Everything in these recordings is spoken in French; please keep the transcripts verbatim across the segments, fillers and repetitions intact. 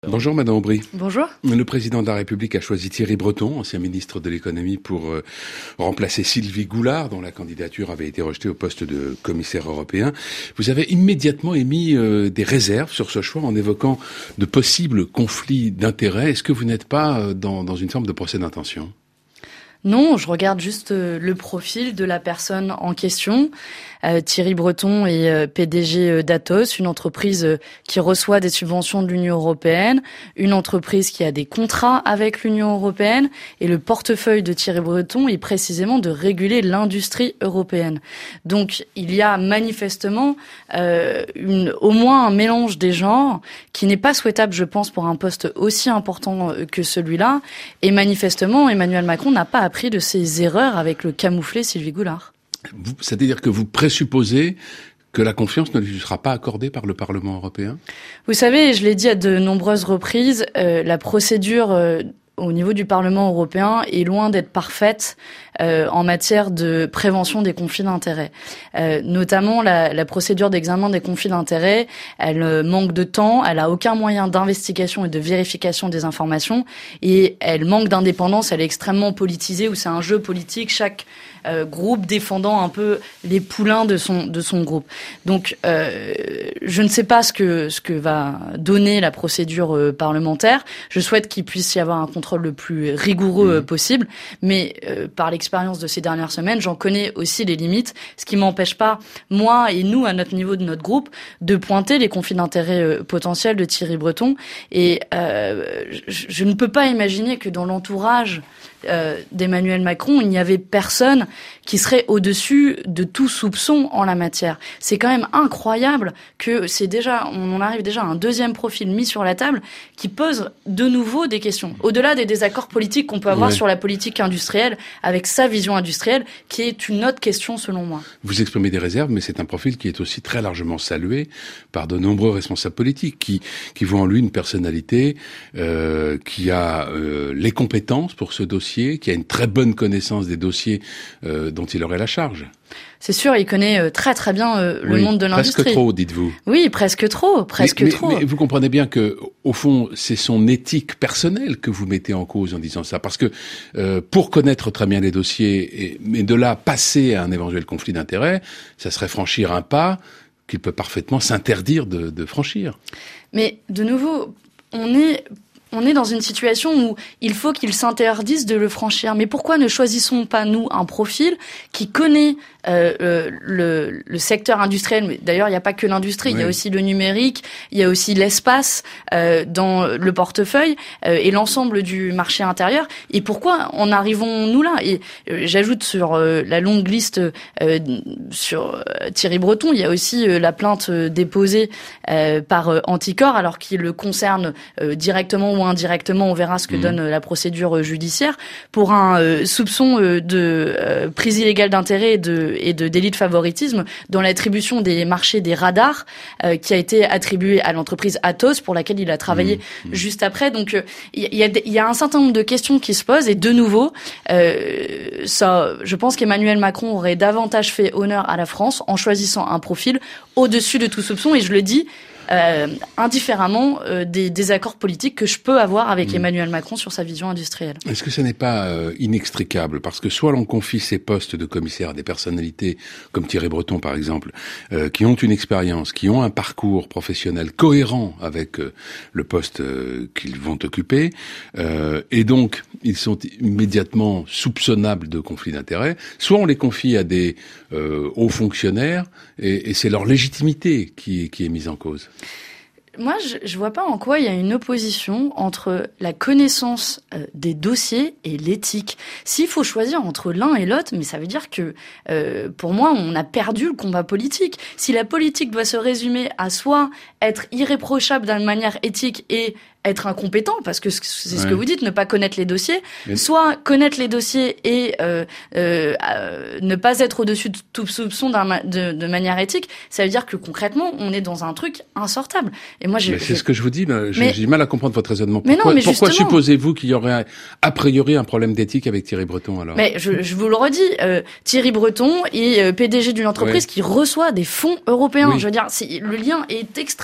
Bonjour Madame Aubry. Bonjour. Le président de la République a choisi Thierry Breton, ancien ministre de l'économie, pour euh, remplacer Sylvie Goulard, dont la candidature avait été rejetée au poste de commissaire européen. Vous avez immédiatement émis euh, des réserves sur ce choix en évoquant de possibles conflits d'intérêts. Est-ce que vous n'êtes pas euh, dans, dans une forme de procès d'intention ? Non, je regarde juste euh, le profil de la personne en question. Euh, Thierry Breton est euh, P D G d'Atos, une entreprise euh, qui reçoit des subventions de l'Union européenne, une entreprise qui a des contrats avec l'Union européenne, et le portefeuille de Thierry Breton est précisément de réguler l'industrie européenne. Donc, il y a manifestement euh, une, au moins un mélange des genres qui n'est pas souhaitable, je pense, pour un poste aussi important que celui-là. Et manifestement, Emmanuel Macron n'a pas appris de ses erreurs avec le camouflet Sylvie Goulard. Vous, c'est-à-dire que vous présupposez que la confiance ne lui sera pas accordée par le Parlement européen ? Vous savez, je l'ai dit à de nombreuses reprises, euh, la procédure euh, au niveau du Parlement européen est loin d'être parfaite euh, en matière de prévention des conflits d'intérêts. Euh, notamment, la, la procédure d'examen des conflits d'intérêts, elle euh, manque de temps, elle a aucun moyen d'investigation et de vérification des informations, et elle manque d'indépendance, elle est extrêmement politisée, où c'est un jeu politique, chaque euh, groupe défendant un peu les poulains de son de son groupe. Donc, euh, je ne sais pas ce que ce que va donner la procédure euh, parlementaire. Je souhaite qu'il puisse y avoir un contrôle le plus rigoureux euh, possible, mais euh, par l'expérience de ces dernières semaines, j'en connais aussi les limites, ce qui m'empêche pas, moi et nous, à notre niveau de notre groupe, de pointer les conflits d'intérêts euh, potentiels de Thierry Breton. Et euh, je, je ne peux pas imaginer que dans l'entourage euh, d'Emmanuel Macron, il n'y avait personne qui serait au-dessus de tout soupçon en la matière. C'est quand même incroyable que c'est déjà, on en arrive déjà à un deuxième profil mis sur la table qui pose de nouveau des questions. Au-delà des désaccords politiques qu'on peut avoir ouais. sur la politique industrielle, avec sa vision industrielle, qui est une autre question selon moi. Vous exprimez des réserves, mais c'est un profil qui est aussi très largement salué par de nombreux responsables politiques qui, qui voient en lui une personnalité euh, qui a euh, les compétences pour ce dossier, qui a une très bonne connaissance des dossiers euh, dont il aurait la charge. C'est sûr, il connaît très très bien euh, le oui, monde de l'industrie. Presque trop, dites-vous. Oui, presque trop, presque mais, mais, trop. Mais vous comprenez bien que, au fond, c'est son éthique personnelle que vous mettez en cause en disant ça, parce que euh, pour connaître très bien les dossiers, et, mais de là passer à un éventuel conflit d'intérêts, ça serait franchir un pas qu'il peut parfaitement s'interdire de, de franchir. Mais de nouveau, on est On est dans une situation où il faut qu'ils s'interdisent de le franchir. Mais pourquoi ne choisissons pas, nous, un profil qui connaît euh, le, le secteur industriel ? Mais d'ailleurs, il n'y a pas que l'industrie, oui. Il y a aussi le numérique, il y a aussi l'espace euh, dans le portefeuille euh, et l'ensemble du marché intérieur. Et pourquoi en arrivons-nous là ? Et euh, j'ajoute sur euh, la longue liste euh, sur euh, Thierry Breton, il y a aussi euh, la plainte euh, déposée euh, par euh, Anticor, alors qu'il le concerne euh, directement ou indirectement, on verra ce que mmh. donne la procédure judiciaire, pour un euh, soupçon euh, de euh, prise illégale d'intérêt et de, et de délit de favoritisme dans l'attribution des marchés des radars euh, qui a été attribué à l'entreprise Atos, pour laquelle il a travaillé mmh. juste après. Donc il euh, y, y, y a un certain nombre de questions qui se posent, et de nouveau, euh, ça, je pense qu'Emmanuel Macron aurait davantage fait honneur à la France en choisissant un profil au-dessus de tout soupçon, et je le dis, Euh, indifféremment euh, des désaccords politiques que je peux avoir avec mmh. Emmanuel Macron sur sa vision industrielle. Est-ce que ce n'est pas euh, inextricable ? Parce que soit l'on confie ces postes de commissaire à des personnalités comme Thierry Breton par exemple, euh, qui ont une expérience, qui ont un parcours professionnel cohérent avec euh, le poste euh, qu'ils vont occuper, euh, et donc ils sont immédiatement soupçonnables de conflit d'intérêts, soit on les confie à des euh, hauts fonctionnaires, et, et c'est leur légitimité qui, qui est mise en cause. Moi, je, je vois pas en quoi il y a une opposition entre la connaissance euh, des dossiers et l'éthique. S'il faut choisir entre l'un et l'autre, mais ça veut dire que, euh, pour moi, on a perdu le combat politique. Si la politique doit se résumer à soit être irréprochable d'une manière éthique et être incompétent, parce que c'est ce ouais. que vous dites, ne pas connaître les dossiers, mais... soit connaître les dossiers et euh, euh, euh, ne pas être au-dessus de tout soupçon d'un, de, de manière éthique, ça veut dire que concrètement, on est dans un truc insortable. Et moi, j'ai, mais c'est j'ai... ce que je vous dis, mais j'ai, mais... j'ai du mal à comprendre votre raisonnement. Mais pourquoi, non, mais pourquoi justement... supposez-vous qu'il y aurait a priori un problème d'éthique avec Thierry Breton alors ? Mais je, je vous le redis, euh, Thierry Breton est euh, P D G d'une entreprise ouais. qui reçoit des fonds européens. Oui. Je veux dire, c'est, le lien est extrêmement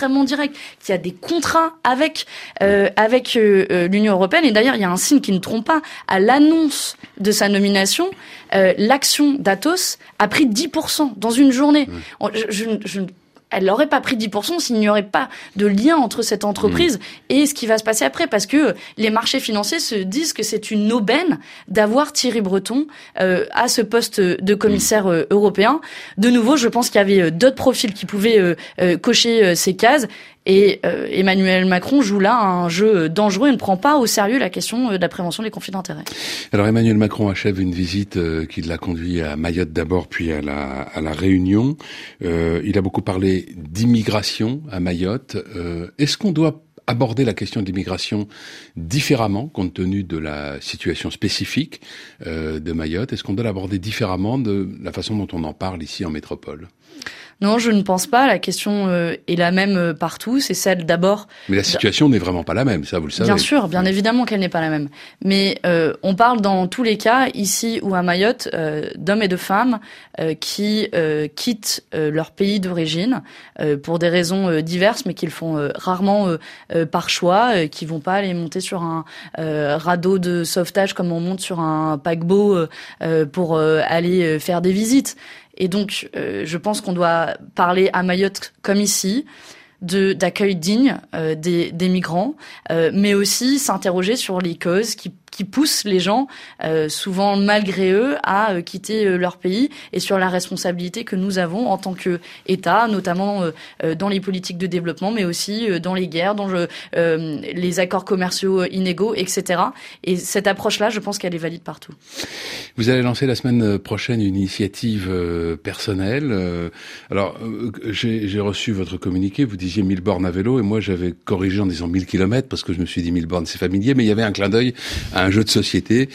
extrêmement direct, qui a des contrats avec euh, avec euh, l'Union européenne. Et d'ailleurs, il y a un signe qui ne trompe pas. À l'annonce de sa nomination, euh, l'action d'Atos a pris dix pour cent dans une journée. Mmh. Je, je, je Elle n'aurait pas pris dix pour cent s'il n'y aurait pas de lien entre cette entreprise mmh. et ce qui va se passer après, parce que les marchés financiers se disent que c'est une aubaine d'avoir Thierry Breton euh, à ce poste de commissaire euh, européen. De nouveau, je pense qu'il y avait d'autres profils qui pouvaient euh, euh, cocher euh, ces cases. Et euh, Emmanuel Macron joue là un jeu dangereux et ne prend pas au sérieux la question de la prévention des conflits d'intérêts. Alors Emmanuel Macron achève une visite euh, qui l'a conduit à Mayotte d'abord, puis à la, à la Réunion. Euh, il a beaucoup parlé d'immigration à Mayotte. Euh, est-ce qu'on doit aborder la question de l'immigration différemment, compte tenu de la situation spécifique euh, de Mayotte? Est-ce qu'on doit l'aborder différemment de la façon dont on en parle ici en métropole? Non, je ne pense pas. La question euh, est la même euh, partout. C'est celle d'abord... Mais la situation n'est vraiment pas la même, ça vous le savez. Bien sûr, bien évidemment qu'elle n'est pas la même. Mais euh, on parle dans tous les cas, ici ou à Mayotte, euh, d'hommes et de femmes euh, qui euh, quittent euh, leur pays d'origine euh, pour des raisons euh, diverses, mais qu'ils font euh, rarement euh, euh, par choix, euh, qui vont pas aller monter sur un euh, radeau de sauvetage comme on monte sur un paquebot euh, euh, pour euh, aller euh, faire des visites. Et donc, euh, je pense qu'on doit parler à Mayotte comme ici de d'accueil digne euh, des, des migrants, euh, mais aussi s'interroger sur les causes qui qui poussent les gens, euh, souvent malgré eux, à euh, quitter euh, leur pays, et sur la responsabilité que nous avons en tant qu'État, notamment euh, euh, dans les politiques de développement, mais aussi euh, dans les guerres, dans le, euh, les accords commerciaux inégaux, et cetera. Et cette approche-là, je pense qu'elle est valide partout. Vous allez lancer la semaine prochaine une initiative euh, personnelle. Euh, alors, euh, j'ai, j'ai reçu votre communiqué, vous disiez mille bornes à vélo, et moi j'avais corrigé en disant mille kilomètres, parce que je me suis dit mille bornes, c'est familier, mais il y avait un clin d'œil à un jeu de société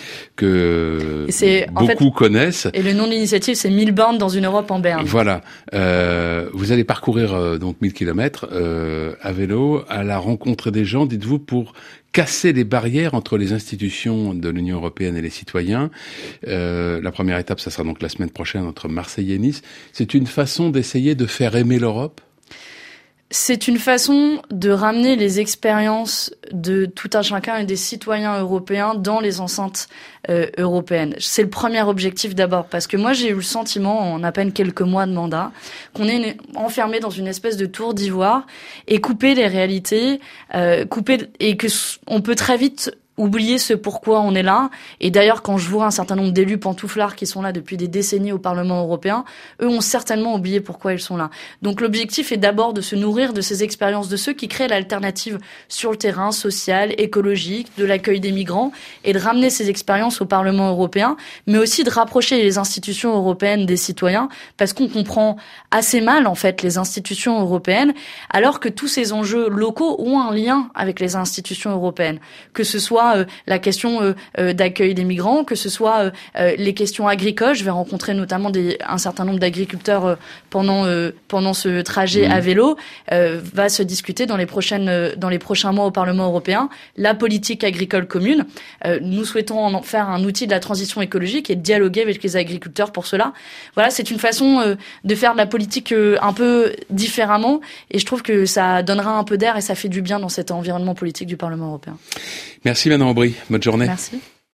que c'est, beaucoup en fait, connaissent. Et le nom de l'initiative, c'est mille bornes dans une Europe en berne. Voilà. Euh, vous allez parcourir euh, donc mille kilomètres euh, à vélo, à la rencontre des gens, dites-vous, pour casser les barrières entre les institutions de l'Union européenne et les citoyens. Euh, la première étape, ça sera donc la semaine prochaine entre Marseille et Nice. C'est une façon d'essayer de faire aimer l'Europe ? C'est une façon de ramener les expériences de tout un chacun et des citoyens européens dans les enceintes euh, européennes. C'est le premier objectif d'abord, parce que moi j'ai eu le sentiment, en à peine quelques mois de mandat, qu'on est enfermé dans une espèce de tour d'ivoire et couper les réalités, euh, couper et que on peut très vite oublier ce pourquoi on est là. Et d'ailleurs, quand je vois un certain nombre d'élus pantouflards qui sont là depuis des décennies au Parlement européen, eux ont certainement oublié pourquoi ils sont là. Donc l'objectif est d'abord de se nourrir de ces expériences de ceux qui créent l'alternative sur le terrain social, écologique, de l'accueil des migrants, et de ramener ces expériences au Parlement européen, mais aussi de rapprocher les institutions européennes des citoyens, parce qu'on comprend assez mal, en fait, les institutions européennes, alors que tous ces enjeux locaux ont un lien avec les institutions européennes, que ce soit Euh, la question euh, euh, d'accueil des migrants, que ce soit euh, euh, les questions agricoles. Je vais rencontrer notamment des, un certain nombre d'agriculteurs euh, pendant euh, pendant ce trajet mmh. à vélo. Euh, va se discuter dans les prochaines euh, dans les prochains mois au Parlement européen la politique agricole commune. Euh, nous souhaitons en faire un outil de la transition écologique et de dialoguer avec les agriculteurs pour cela. Voilà, c'est une façon euh, de faire de la politique euh, un peu différemment, et je trouve que ça donnera un peu d'air et ça fait du bien dans cet environnement politique du Parlement européen. Merci Manon Aubry, bonne journée. Merci.